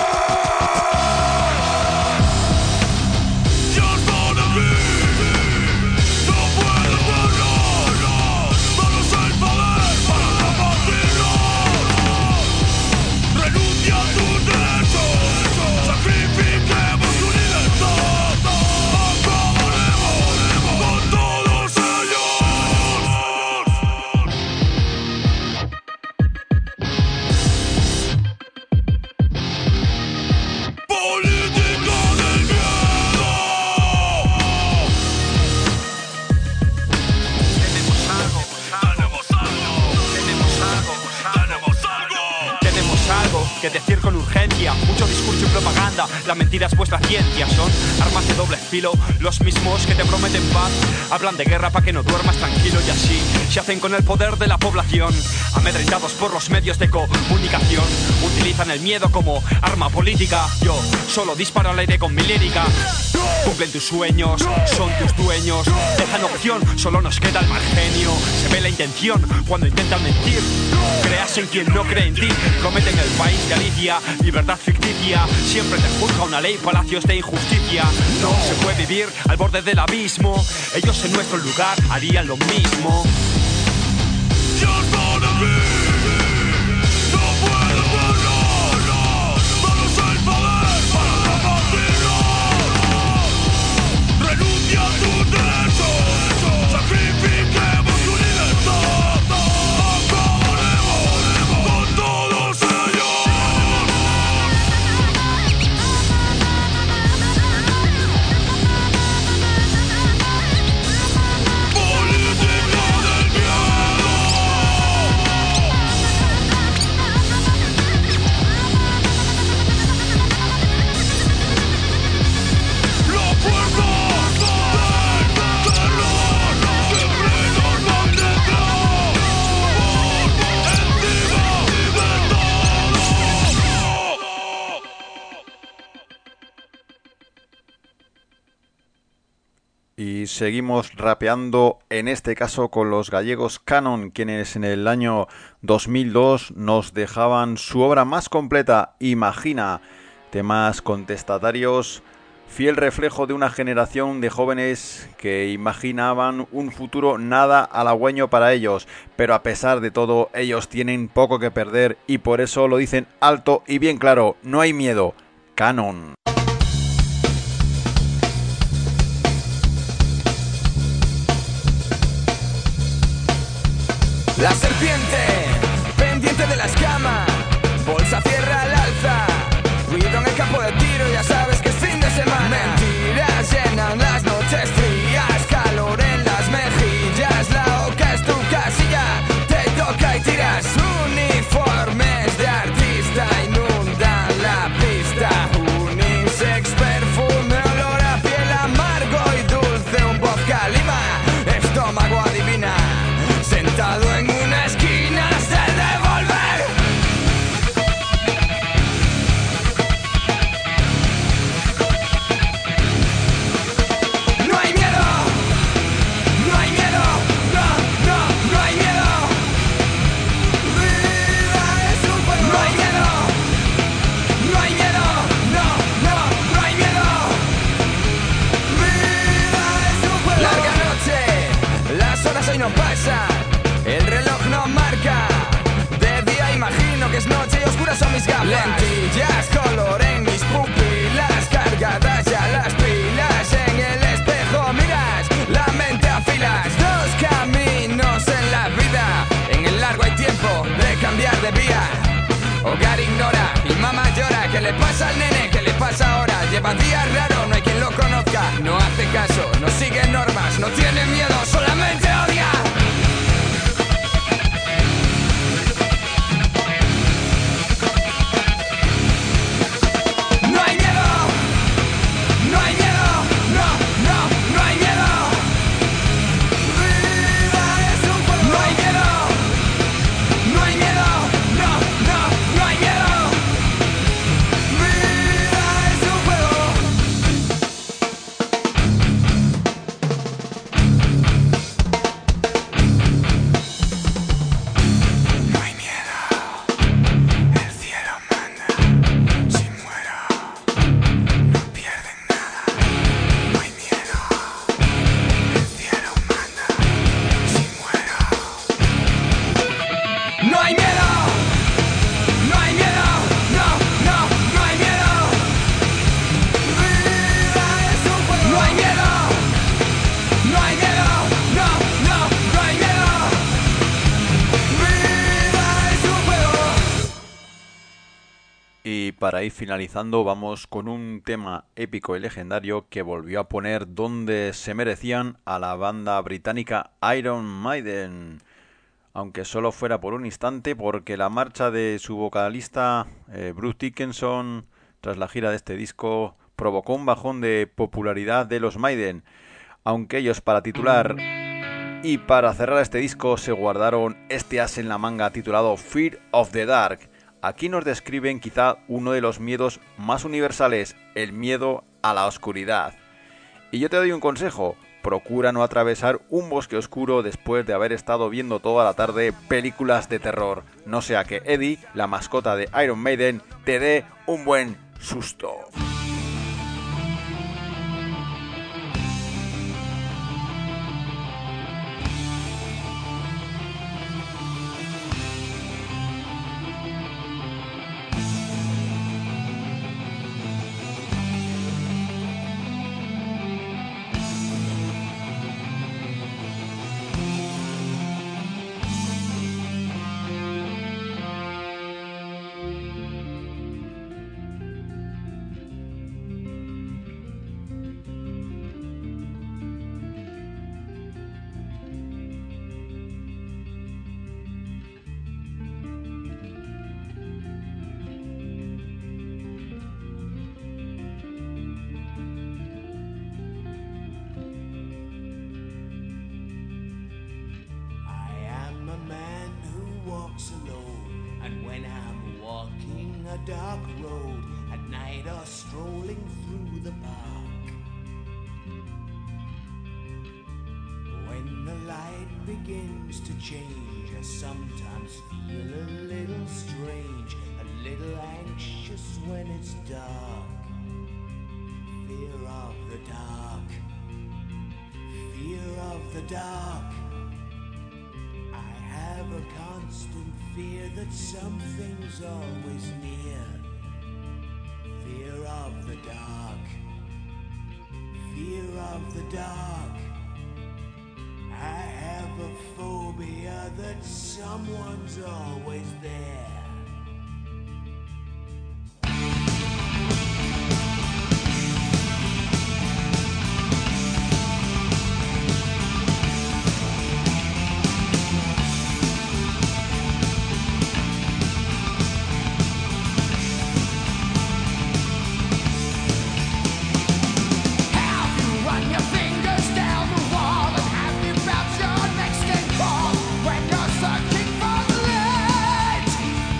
Que decir con urgencia, mucho discurso y propaganda. La mentira es vuestra ciencia, son armas de doble filo. Los mismos que te prometen paz hablan de guerra para que no duermas tranquilo. Y así se hacen con el poder de la población. Amedrentados por los medios de comunicación, utilizan el miedo como arma política. Yo solo disparo al aire con mi lírica. Cumplen tus sueños, son tus dueños. Dejan opción, solo nos queda el mal genio. Se ve la intención cuando intentan mentir. Creas en quien no cree en ti. Prometen el país de Alicia, libertad ficticia. Siempre te juzga una ley, palacios de injusticia. No se puede vivir al borde del abismo. Ellos en nuestro lugar harían lo mismo. Y seguimos rapeando, en este caso con los gallegos Canon, quienes en el año dos mil dos nos dejaban su obra más completa, Imagina, temas contestatarios, fiel reflejo de una generación de jóvenes que imaginaban un futuro nada halagüeño para ellos, pero a pesar de todo ellos tienen poco que perder y por eso lo dicen alto y bien claro, no hay miedo, Canon. La serpiente, pendiente de la escama, bolsa cierra al alza, ruido en el campo de tiro, ya sabes que es fin de semana. Mentiras llenan las noches frías, calor en las mejillas, la oca es tu casilla, te toca y tiras. Uniformes de artista inundan la pista, unisex, perfume, olor a piel amargo y dulce, un vodka lima, estómago adivina, sentado en una esquina se devolver. No hay miedo, no hay miedo, no, no, no hay miedo. Vida es un juego. No hay miedo, no hay miedo, no, no, no hay miedo. Vida es un juego. Larga noche, las horas hoy no pasan. El reloj no marca, de día imagino que es noche y oscuras son mis gafas. Lentillas, color en mis pupilas, cargadas ya las pilas. En el espejo miras, la mente afilas. Dos caminos en la vida, en el largo hay tiempo de cambiar de vía. Hogar ignora y mamá llora. ¿Qué le pasa al nene? ¿Qué le pasa ahora? Lleva días raros, no hay quien lo conozca. No hace caso, no sigue normas, no tiene miedo, solamente odia. No hay miedo, no hay miedo, no, no, no hay miedo. Vida es un juego. No hay miedo, no hay miedo, no, no, no hay miedo. Vida es un juego. No hay miedo, el cielo manda. Si muero, no pierden nada. No hay miedo, el cielo manda. Si muero. No hay miedo, no hay miedo, no, no, no hay miedo. Vida es un juego. No hay miedo, no hay miedo, no, no, no hay miedo. Vida es un juego. Y para ir finalizando vamos con un tema épico y legendario que volvió a poner donde se merecían a la banda británica Iron Maiden, aunque solo fuera por un instante, porque la marcha de su vocalista eh, Bruce Dickinson tras la gira de este disco provocó un bajón de popularidad de los Maiden, aunque ellos para titular y para cerrar este disco se guardaron este as en la manga titulado Fear of the Dark. Aquí nos describen quizá uno de los miedos más universales, el miedo a la oscuridad. Y yo te doy un consejo, procura no atravesar un bosque oscuro después de haber estado viendo toda la tarde películas de terror, no sea que Eddie, la mascota de Iron Maiden, te dé un buen susto. Dark road at night or strolling through the park. When the light begins to change, I sometimes feel a little strange, a little anxious when it's dark. Fear of the dark, fear of the dark. I have a constant fear that something's always near. Fear the dark. Fear of the dark. I have a phobia that someone's always there. When you're searching for the light,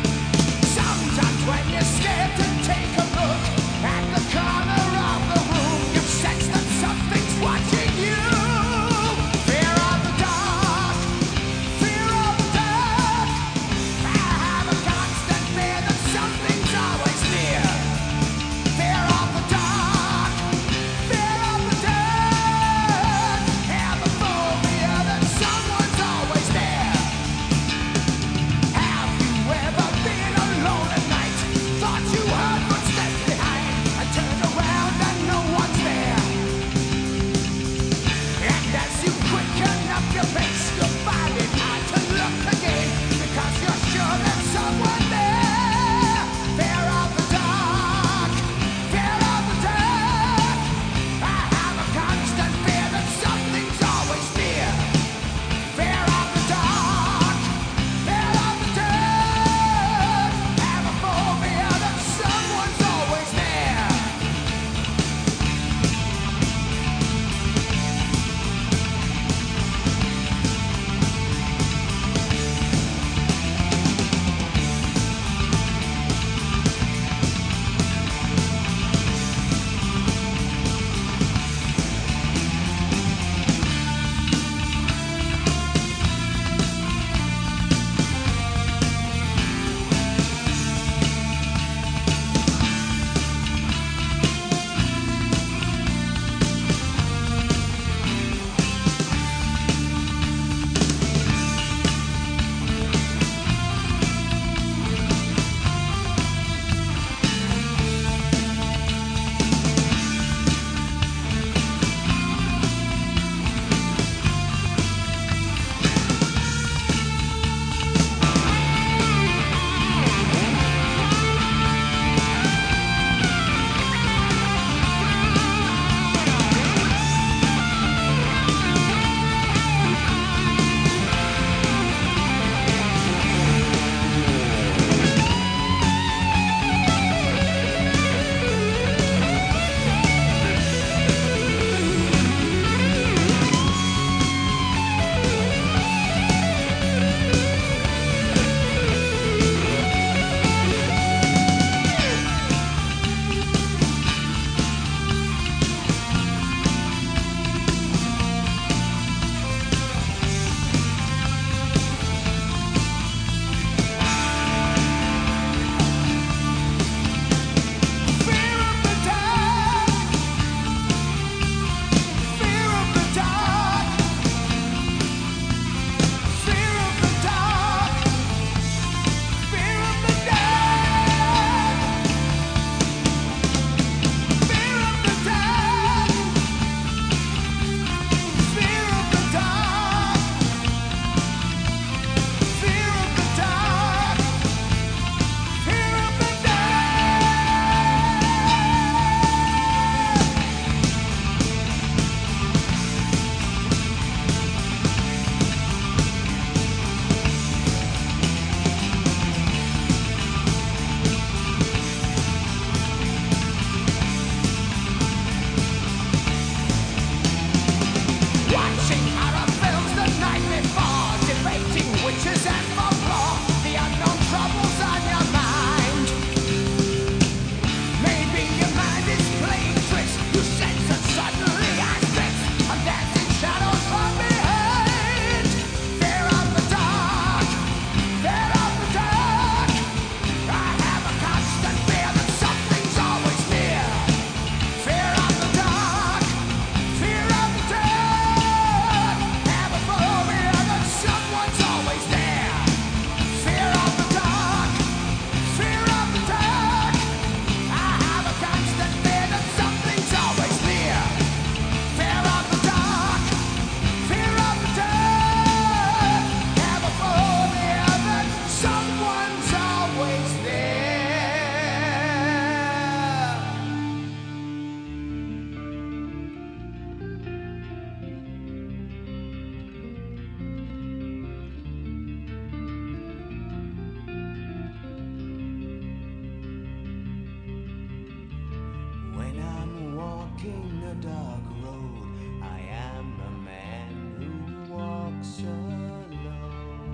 dark road. I am a man who walks alone.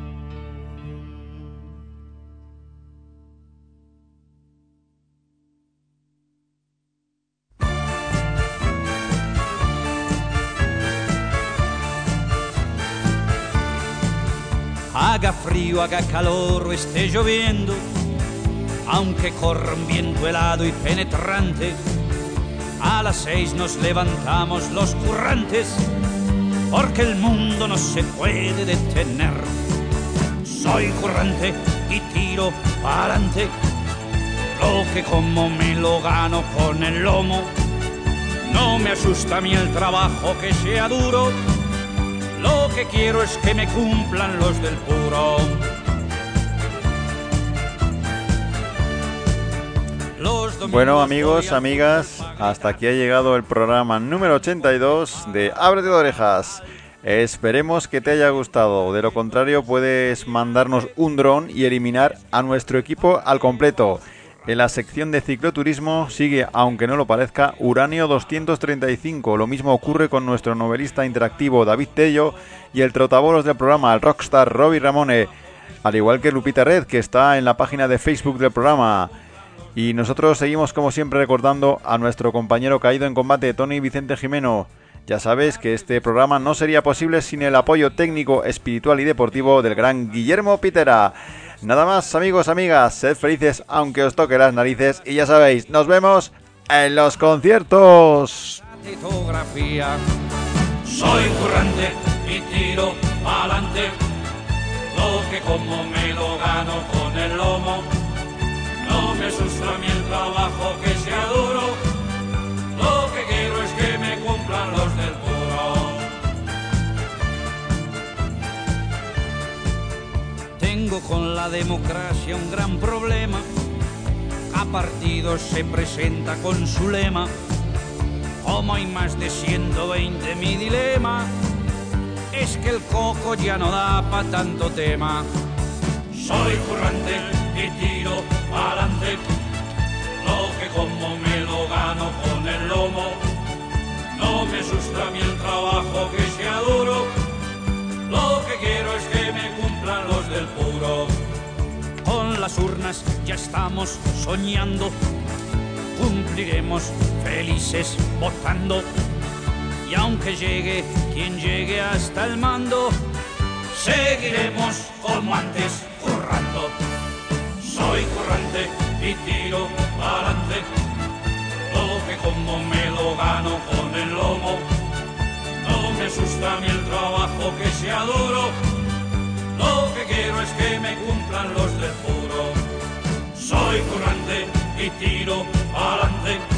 Haga frío, haga calor o esté lloviendo, aunque corra un viento helado y penetrante, a las seis nos levantamos los currantes, porque el mundo no se puede detener. Soy currante y tiro pa'lante, lo que como me lo gano con el lomo. No me asusta a mí el trabajo que sea duro, lo que quiero es que me cumplan los del puro. Bueno, amigos, amigas, hasta aquí ha llegado el programa número ochenta y dos de Ábrete de Orejas. Esperemos que te haya gustado. De lo contrario, puedes mandarnos un dron y eliminar a nuestro equipo al completo. En la sección de cicloturismo sigue, aunque no lo parezca, Uranio doscientos treinta y cinco. Lo mismo ocurre con nuestro novelista interactivo David Tello y el trotabolos del programa, el rockstar Robbie Ramone, al igual que Lupita Red, que está en la página de Facebook del programa. Y nosotros seguimos, como siempre, recordando a nuestro compañero caído en combate, Tony Vicente Jimeno. Ya sabes que este programa no sería posible sin el apoyo técnico, espiritual y deportivo del gran Guillermo Pitera. Nada más, amigos, amigas, sed felices aunque os toque las narices. Y ya sabéis, nos vemos en los conciertos. Soy currante y tiro pa'lante, lo que como me lo gano con el lomo. No me asusta a mí el trabajo que sea duro, lo que quiero es que me cumplan los del puro. Tengo con la democracia un gran problema, a partidos se presenta con su lema. Como hay más de ciento veinte, mi dilema es que el coco ya no da pa' tanto tema. Soy currante y tiro pa'lante, lo que como me lo gano con el lomo. No me asusta a mí el trabajo que sea duro, lo que quiero es que me cumplan los del puro. Con las urnas ya estamos soñando, cumpliremos felices votando. Y aunque llegue quien llegue hasta el mando, seguiremos como antes currando. Soy currante y tiro pa'lante, lo que como me lo gano con el lomo. No me asusta a mí el trabajo que sea duro, lo que quiero es que me cumplan los del puro. Soy currante y tiro pa'lante,